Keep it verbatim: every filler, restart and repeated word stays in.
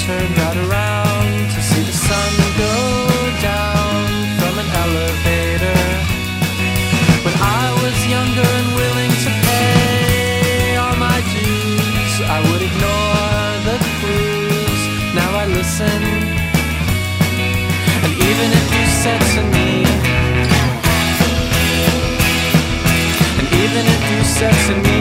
turned right around to see the sun go down from an elevator. When I was younger and willing to pay all my dues, I would ignore the clues. Now I listen, and even if you said to me, and even if you said to me,